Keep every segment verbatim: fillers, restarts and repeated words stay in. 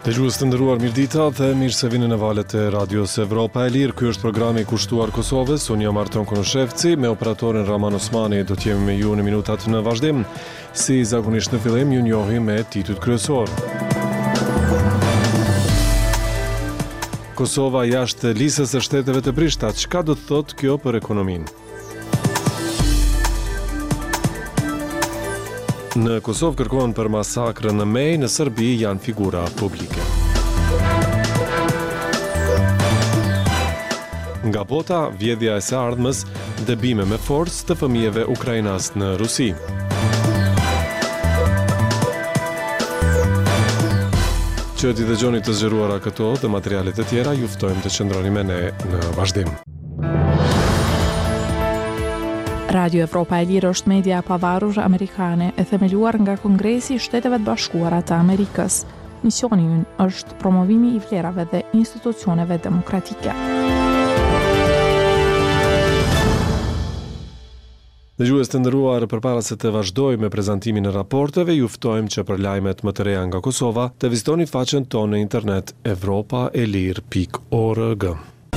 Dëgjues të nderuar, mirëdita dhe mirë se vini në valët e Radios Evropa e Lirë. Ky është programi i kushtuar Kosovës. Unë jam Arton Konoshevci, me operatorin Raman Osmani do të jemi me ju në minutat në vazhdim. Si zakonisht në fillim, ju njohim me titujt kryesor. Kosova jashtë listës së shteteve të prishta, çka do të thotë kjo për ekonominë? Në Kosovë kërkohen për masakrën në Mej, në Serbi janë figura publike. Nga bota, vjedhja e së ardhmës, dëbime me forcë të fëmijëve ukrainas në Rusi. Që t'i dëgjoni të zgjeruara këto dhe materialet e tjera, ju ftojmë të qëndroni me ne në vazhdim. Radio Evropa e Lirë është media e pavarur amerikane e themeluar nga Kongresi i Shteteve të Bashkuara të Amerikës. Misioni i ynë është promovimi i vlerave dhe institucioneve demokratike. Dëgjues të nderuar, përpara se të vazhdoj me prezantimin e raporteve, ju ftojmë që për lajmet më të reja nga Kosova, të vizitoni faqen tonë në internet evropa e lir pikë org.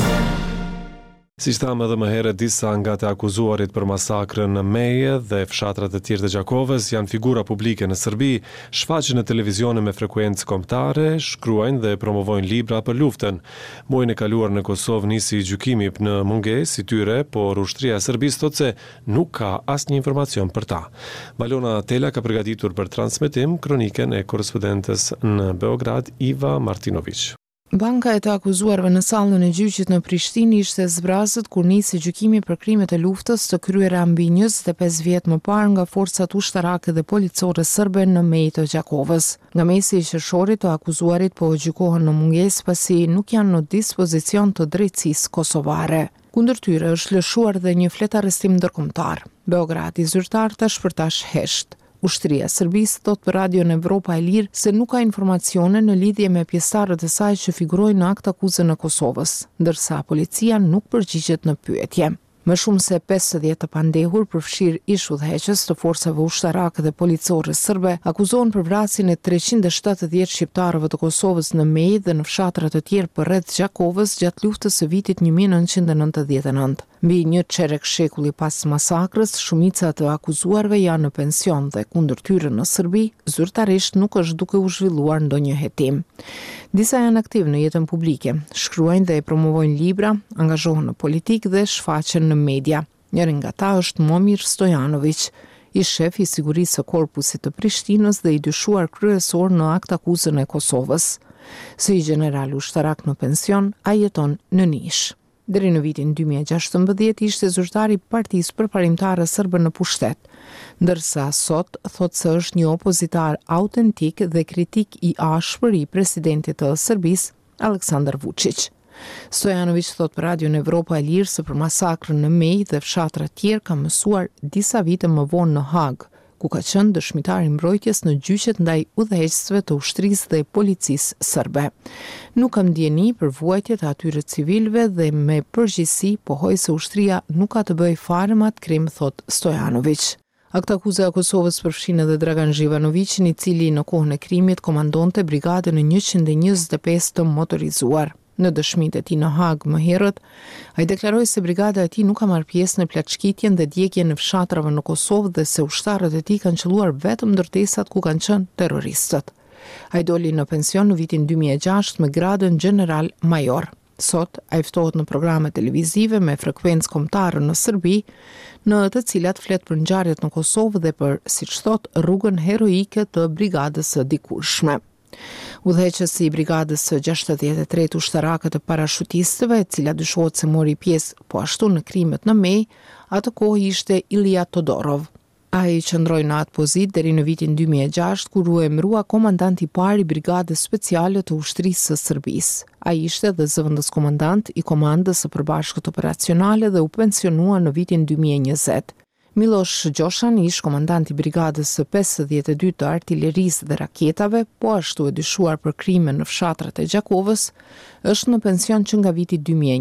Si thamë edhe më herët, disa nga të akuzuarit për masakrën në Meje dhe fshatrat e tjerë të Gjakovës janë figura publike në Serbi, shfaqen në televizione me frekuencë kombëtare, shkruajnë dhe promovojnë libra për luftën. Muajin e kaluar në Kosovë nisi gjykimi në mungesë i tyre, por ushtria e Serbisë thotë se nuk ka asnjë informacion për ta. Balona Tela ka përgatitur për transmetim kroniken e korrespondentes në Beograd, Iva Martinović. Banka e të akuzuarve në sallën e gjyqit në Prishtinë ishte zbrazët kur nisi gjykimi për krimet e luftës të kryera mbi njëzet e pesë vjet më parë nga forcat ushtarake dhe policore serbe në Mej të Gjakovës. Nga mesi i qershorit, të akuzuarit po gjykohen në mungesë pasi nuk janë në dispozicion të drejtësisë kosovare. Kundër tyre është lëshuar dhe një flet arrestim ndërkombëtar. Beogradi zyrtar tash për tash hesht. Ushtria e Serbisë thot për Radion Evropa e Lirë se nuk ka informacione në lidhje me pjesëtarët e saj që figurojnë në akt akuzë në Kosovës, ndërsa policia nuk përgjigjet në pyetje. Më shumë se pesëdhjetë të pandehur, përfshirë ish udhëheqës të forcave ushtarake dhe policore serbe, akuzohen për vrasjen e treqind e shtatëdhjetë shqiptarëve të Kosovës në Mej dhe në fshatra të tjerë përreth Gjakovës gjatë luftës së vitit një mijë nëntëqind e nëntëdhjetë e nëntë. Mbi një çerek shekulli pas masakrës, shumica të akuzuarve janë në pension dhe kundër tyre në Serbi, zyrtarisht nuk është duke u zhvilluar ndonjë hetim. Disa janë aktiv në jetën publike, shkruajnë dhe promovojnë libra, angazhohen në politikë dhe shfaqen në media. Njëri nga ta është Momir Stojanović, i shef i sigurisë së korpusit të Prishtinës dhe i dyshuar kryesor në akt akuzën e Kosovës. Si general ushtarak në pension, ai jeton në Nish. Deri në vitin dy mijë e gjashtëmbëdhjetë ishte zyrtari i Partisë Përparimtare Serbe në pushtet, ndërsa sot thotë se është një opozitar autentik dhe kritik i ashpër i presidentit të Serbisë, Aleksandar Vučić. Stojanović thot për Radion Evropa e Lirë se për masakrën në Mej dhe fshatra tjerë ka mësuar disa vite më vonë në Hag, ku ka qenë dëshmitar i mbrojtjes në gjyqet ndaj udhëheqësve të ushtrisë dhe policisë serbe. Nuk kam ndjeni për vuajtjet e atyre civilëve dhe me përgjegjësi pohoj se ushtria nuk ka të bëjë fare me atë krim, thot Stojanović. Akt akuza e Kosovës përfshin edhe Dragan Zhivanovićin, i cili në kohën e krimit komandonte brigadën e njëqind e njëzet e pesë të motorizuar. Në dëshmitë e tij në Hag më herët, ai deklaroi se brigada e tij nuk ka marrë pjesë në plaçkitjen dhe djegjen në fshatrave në Kosovë dhe se ushtarët e tij kanë qelluar vetëm ndërtesat ku kanë qenë terroristët. Ai doli në pension në vitin dy mijë e gjashtë me gradën general major. Sot ai ftohet në programe televizive me frekuencë kombëtare në Serbi, në të cilat flet për ngjarjet në Kosovë dhe për, siç thot, rrugën heroike të brigadës së dikurshme. Udhëheqësi i brigadës së gjashtëdhjetë e tretë ushtarake të parashutistëve, e cila dyshohet se mori pjesë po ashtu në krimet në Mej, atë kohë ishte Ilija Todorov. Ai qëndroi në atë pozitë deri në vitin dy mijë e gjashtë, kur u emërua komandant i parë i brigadës speciale të ushtrisë së Serbisë. Ai ishte edhe zëvendës komandant i komandës së përbashkët operacionale dhe u pensionua në vitin dy mijë e njëzet. Miloš Gjoshan, ish komandant i brigadës së pesëdhjetë e dytë të artillerisë dhe raketave, po ashtu e dyshuar për krime në fshatrat e Gjakovës, është në pension që nga viti dy mijë e një.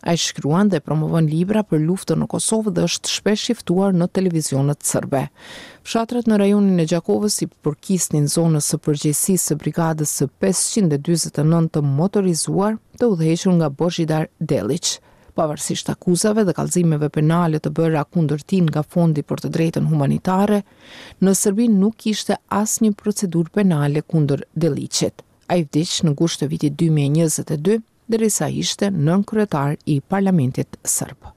Ai shkruan dhe promovon libra për luftën në Kosovë dhe është shpesh i ftuar në televizionet serbe. Fshatrat në rajonin e Gjakovës i përkisnin zonës së përgjegjësisë së brigadës së pesëqind e dyzet e nëntë të motorizuar të udhëhequr nga Božidar Delić. Pavarësisht akuzave dhe kallëzimeve penale të bëra kundër tij nga Fondi për të Drejtën Humanitare, në Serbi nuk kishte asnjë procedurë penale kundër Delićit. Ai vdiq në gusht të vitit dy mijë e njëzet e dy, derisa ishte nënkryetar i Parlamentit serb.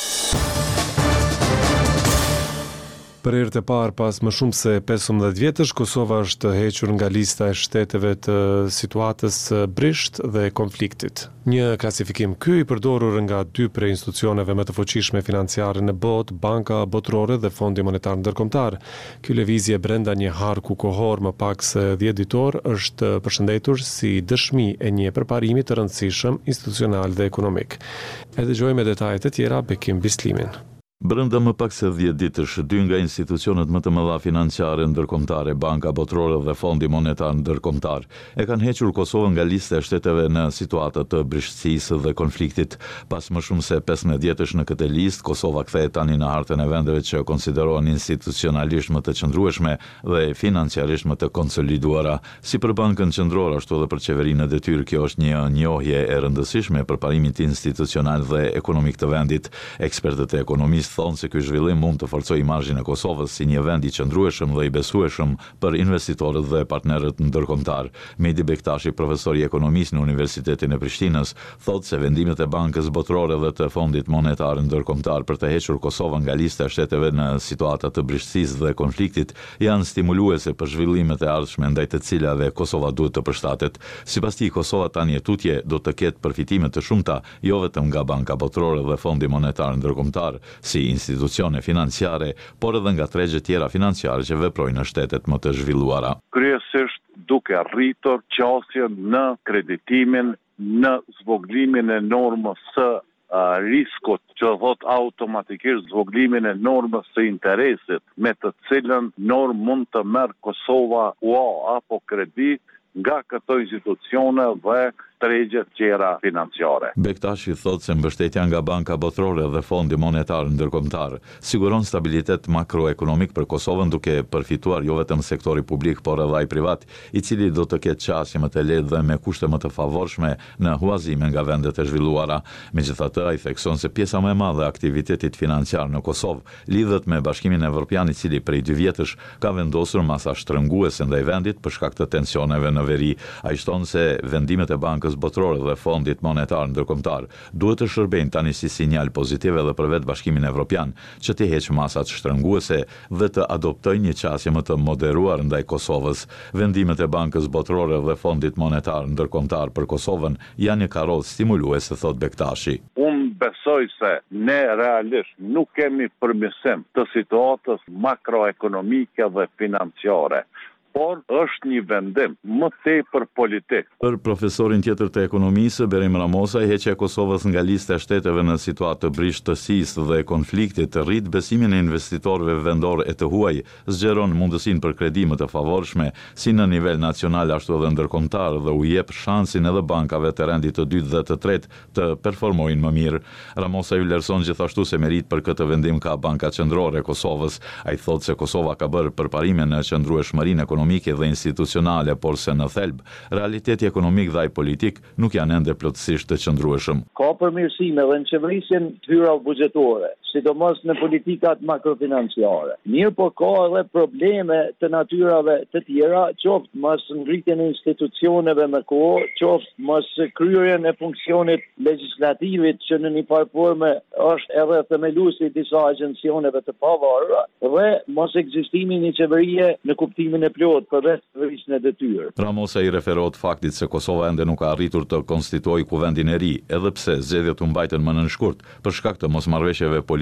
Për herë të parë pas më shumë se pesëmbëdhjetë vjetësh, Kosova është hequr nga lista e shteteve të situatës së brisht dhe konfliktit. Një klasifikim ky i përdorur nga dy prej institucioneve më të fuqishme financiare në botë, Banka Botërore dhe Fondi Monetar Ndërkombëtar. Ky lëvizje brenda një harku kohor më pak se dhjetë ditor është përshëndetur si dëshmi e një përparimi të rëndësishëm institucional dhe ekonomik. E dëgjojmë detajet e tjera Bekim Bislimin. Brenda më pak se dhjetë ditësh, dy nga institucionet më të mëdha financiare ndërkombëtare, Banka Botërore dhe Fondi Monetar Ndërkombëtar, e kanë hequr Kosovën nga lista e shteteve në situata të brishtësisë dhe konfliktit. Pas më shumë se pesëmbëdhjetë vjetësh në këtë listë, Kosova kthehet tani në hartën e vendeve që konsiderohen institucionalisht më të qëndrueshme dhe financiarisht më të konsoliduara. Si për Bankën Qendrore, ashtu edhe për qeverinë e detyrë, kjo është një njohje e rëndësishme për parimin institucional dhe ekonomik të vendit. Ekspertët e ekonomisë thonë se ky zhvillim mund të forcojë imazhin e Kosovës si një vend i qëndrueshëm dhe i besueshëm për investitorët dhe partnerët ndërkombëtar. Mehdi Bektashi, profesor i ekonomisë në Universitetin e Prishtinës, thotë se vendimet e Bankës Botërore dhe të Fondit Monetar Ndërkombëtar për të hequr Kosovën nga lista e shteteve në situata të brishtësisë dhe konfliktit janë stimuluese për zhvillimet e ardhshme ndaj të cilave Kosova duhet të përshtatet. Sipas tij, Kosova tani e tutje do të ketë përfitime të shumta jo vetëm nga Banka Botërore dhe Fondi Monetar Ndërkombëtar si institucione financiare, por edhe nga tregjet tjera financiare që veprojnë në shtetet më të zhvilluara. Kryesisht duke arritur qasjen në kreditimin, në zvoglimin e normës së uh, riskut, që thot automatikisht zvoglimin e normës së interesit, me të cilën normë mund të merr Kosova ua apo kredi nga këto institucione dhe tregjet tjera financiare. Bektashi thotë se mbështetja nga Banka Botërore dhe Fondi Monetar Ndërkombëtar siguron stabilitet makroekonomik për Kosovën, duke përfituar jo vetëm sektori publik, por edhe ai privat, i cili do të ketë qasje më të lehtë dhe me kushte më të favorshme në huazime nga vendet e zhvilluara. Megjithatë, ai thekson se pjesa më e madhe e aktivitetit financiar në Kosovë lidhet me Bashkimin Evropian, i cili prej dy vjetësh ka vendosur masa shtrënguese ndaj vendit për shkak të tensioneve në veri. Ai shton se vendimet e Bankës Botërore dhe Fondit Monetar Ndërkombëtar duhet të shërbejnë tani si sinjal pozitiv edhe për vetë Bashkimin Evropian, që të heqë masat shtrënguese dhe të adoptojë një qasje më të moderuar ndaj Kosovës. Vendimet e Bankës Botërore dhe Fondit Monetar Ndërkombëtar për Kosovën janë një karrotë stimuluese, thot Bektashi. Unë besoj se ne realisht nuk kemi përmirësim të situatës makroekonomike dhe financiare, por është një vendim më tepër politik. Për profesorin tjetër të ekonomisë, Berim Ramosa, heqja e Kosovës nga lista e shteteve në situatë të brishtësisë dhe konfliktit rrit besimin e investitorëve vendor e të huaj, zgjeron mundësinë për kredi më të favorshme si në nivel nacional ashtu edhe ndërkombëtar dhe u jep shansin edhe bankave të rendit të dytë dhe të tretë të performojnë më mirë. Ramosa i vlerëson gjithashtu se merit për këtë vendim ka Banka Qendrore e Kosovës. Ai thotë se Kosova ka bërë përparime në qëndrueshmërinë ekonomike dhe institucionale, por se në thelb, realiteti ekonomik dhe ai politik nuk janë ende plotësisht të qëndrueshëm. Ka përmirësime dhe në qeverisjen tyra buxhetore, sidomos në politikat makrofinanciare. Mirë, po ka edhe probleme të natyrave të tjera, qoftë mos ngritjen e institucioneve me kohë, qoftë mos kryerjen e funksionit legjislativit që në një farë forme është edhe themeluesi i disa agjencioneve të pavarura, dhe mos ekzistimi i një qeverie në kuptimin e plotë përveç qeverisë e detyrë. Ramosa i referohet faktit se Kosova ende nuk ka arritur të konstituojë kuvendin e ri, edhe pse zgjedhjet u mbajtën më nën shkurt për shkak të mosmarrëveshjeve politike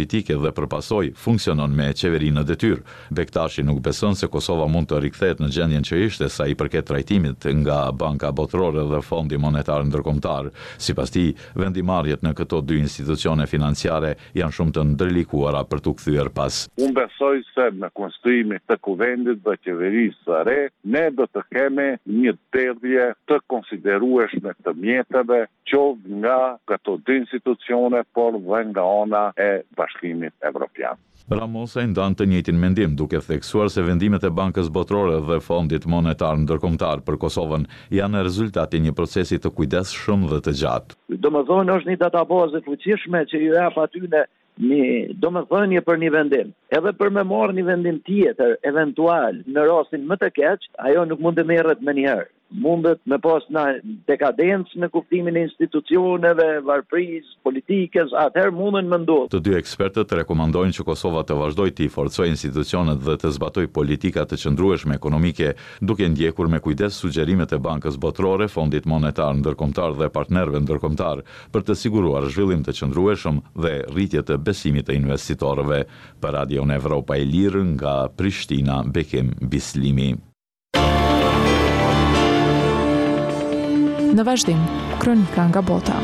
politike dhe përpasoj funksionon me qeveri në detyrë. Bektashi nuk beson se Kosova mund të rikthehet në gjendjen që ishte sa i përket trajtimit nga Banka Botërore dhe Fondi Monetar Ndërkombëtar. Sipas tij, vendimarrjet në këto dy institucione financiare janë shumë të ndërlikuara për t'u kthyer pas. Unë besoj se me konstruimin të kuvendit dhe qeverisë së re, ne do të kemi një derdhje të konsiderueshme të mjeteve, qoftë nga këto dy institucione, por dhe nga ana e Bashkimit Evropian. Ramosa i ndan të njëjtin mendim, duke theksuar se vendimet e Bankës Botërore dhe Fondit Monetar Ndërkombëtar për Kosovën janë rezultati i një procesi të kujdesshëm dhe të gjatë. Domethënë është një databazë e fuqishme që ju jap atyne një domethënie për një vendim. Edhe për me marrë një vendim tjetër, eventual, në rastin më të keq, ajo nuk mund të merret më njëherë. Mundet me pas në dekadencë në kuptimin e institucioneve, varfërisë, politikës, atëherë mundën më ndodhë. Të dy ekspertët rekomandojnë që Kosova të vazhdojë të forcojë institucionet dhe të zbatojë politika të qëndrueshme ekonomike, duke ndjekur me kujdes sugjerimet e Bankës Botërore, Fondit Monetar Ndërkombëtar dhe partnerëve ndërkombëtar për të siguruar zhvillim të qëndrueshëm dhe rritje të besimit të investitorëve. Për Radion Evropa e Lirë nga Prishtina, Bekim Bislimi. Në vazhdim, kronika nga bota.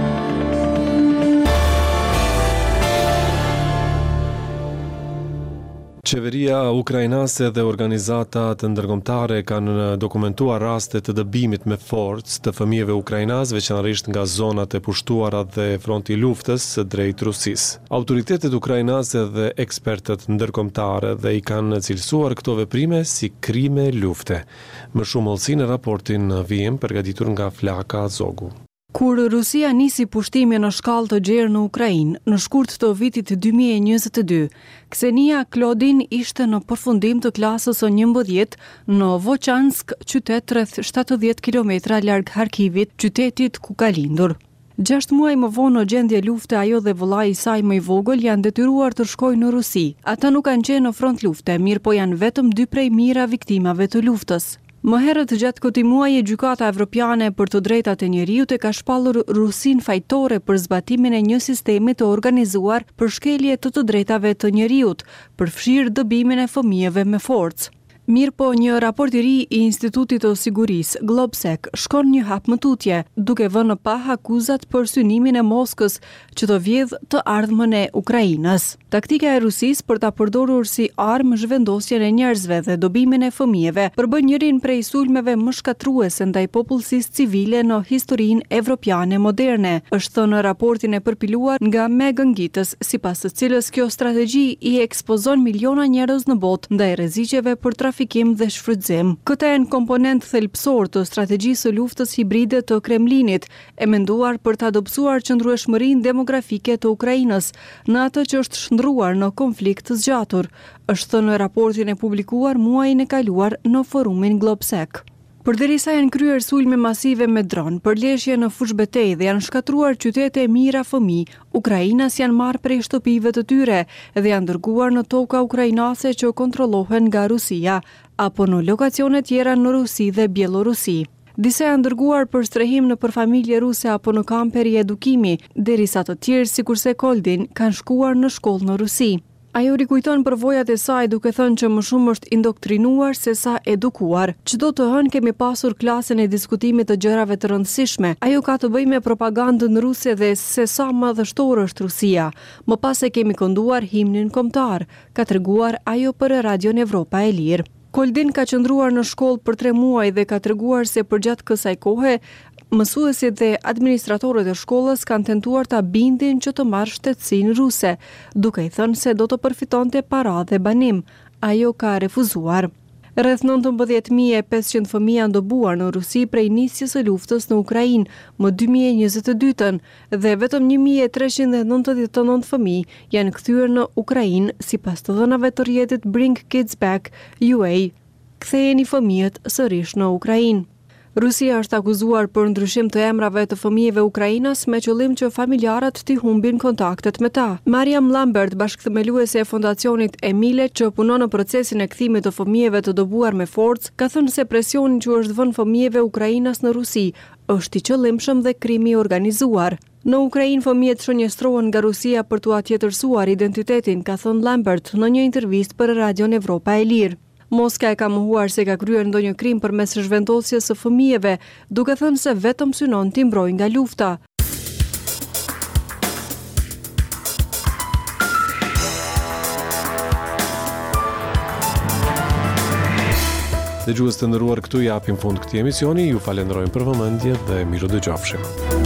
Qeveria ukrainase dhe organizatat ndërkombëtare kanë dokumentuar raste të dëbimit me forcë të fëmijëve ukrainas, veçanërisht nga zonat e pushtuara dhe fronti i luftës drejt Rusisë. Autoritetet ukrainase dhe ekspertët ndërkombëtare dhe i kanë cilësuar këto veprime si krime lufte. Më shumë hollësi në raportin në vijim përgatitur nga Flaka Zogu. Kur Rusia nisi pushtimin në shkallë të gjerë në Ukrainë, në shkurt të vitit dy mijë e njëzet e dy, Ksenia Klodin ishte në përfundim të klasës së njëmbëdhjetë në Vochansk, qytet rreth shtatëdhjetë kilometra larg Harkivit, qytetit ku ka lindur. Gjashtë muaj më vonë në gjendje lufte, ajo dhe vëllai i saj më i vogël janë detyruar të shkojnë në Rusi. Ata nuk kanë qenë në front lufte, mirë po janë vetëm dy prej mijëra viktimave të luftës. Më herët gjatë këtij muaji, Gjykata Evropiane për të drejtat e njeriut e ka shpallur Rusinë fajtore për zbatimin e një sistemi të organizuar për shkelje të të drejtave të njeriut, përfshirë dëbimin e fëmijëve me forcë. Mirë po, një raport i ri i Institutit të Sigurisë, Globsec, shkon një hap më tutje, duke vënë pa akuzat për synimin e Moskës që të vjedh të ardhmën e Ukrainës. Taktika e Rusisë për ta përdorur si armë zhvendosjen e njerëzve dhe dobimin e fëmijëve përbën njërin prej sulmeve më shkatruese ndaj popullsisë civile në historinë evropiane moderne, është thënë në raportin e përpiluar nga Megan Gittes, sipas të cilës kjo strategji i ekspozon miliona njerëz në botë ndaj rreziqeve për trafikim dhe shfrytëzim. Këtë janë komponent thelbësor të strategjisë së luftës hibride të Kremlinit, e menduar për të dobësuar qëndrueshmërinë demografike të Ukrainës në atë që është shndruar në konflikt të zgjatur, është thënë në raportin e publikuar muajin e kaluar në forumin Globsec. Përderisa janë kryer sulme masive me dron, përleshje në fushbetejë dhe janë shkatruar qytete e mira fëmijë, ukrainas janë marrë prej shtëpive të tyre dhe janë dërguar në toka ukrainase që kontrollohen nga Rusia, apo në lokacione tjera në Rusi dhe Bielorusi. Disa janë dërguar për strehim në përfamilje ruse apo në kampe riedukimi, derisa të tjerë sikurse Koldin kanë shkuar në shkollë në Rusi. Ajo rikujton përvojat e saj duke thënë që më shumë është indoktrinuar se sa edukuar. Çdo të hënë kemi pasur klasën e diskutimit të gjërave të rëndësishme. Ajo ka të bëjë me propagandën ruse dhe se sa madhështore është Rusia. Më pas e kemi kënduar himnin kombëtar, ka treguar ajo për Radion Evropa e Lirë. Koldin ka qëndruar në shkollë për tre muaj dhe ka treguar se përgjatë kësaj kohe mësuesit dhe administratorët e shkollës kanë tentuar ta bindin që të marrë shtetësinë ruse, duke i thënë se do të përfitonte para dhe banim. Ajo ka refuzuar. Rreth nëntëmbëdhjetë mijë e pesëqind fëmijë janë dëbuar në Rusi prej nisjes së luftës në Ukrainë më dy mijë e njëzet e dytën dhe vetëm një mijë e treqind e nëntëdhjetë e nëntë fëmijë janë kthyer në Ukrainë sipas të dhënave të rrjetit Bring Kids Back U A. Ktheheni fëmijët sërish në Ukrainë. Rusia është akuzuar për ndryshim të emrave të fëmijëve ukrainas me qëllim që familjarët t'i humbin kontaktet me ta. Mariam Lambert, bashkëthemeluese e fondacionit Emile, që punon në procesin e kthimit të fëmijëve të dëbuar me forcë, ka thënë se presioni që është vënë fëmijëve ukrainas në Rusi është i qëllimshëm dhe krimi i organizuar. Në Ukrainë, fëmijët shënjestrohen nga Rusia për t'u atjetërsuar identitetin, ka thënë Lambert në një intervistë për Radion Evropa e Lirë. Moska e ka mohuar se ka kryer ndonjë krim përmes zhvendosjes së fëmijëve, duke thënë se vetëm synon t'i mbrojë nga lufta. Dëgjues të nderuar, këtu japim fund këtij emisioni. Ju falenderojmë për vëmendje dhe miru dëgjofshim.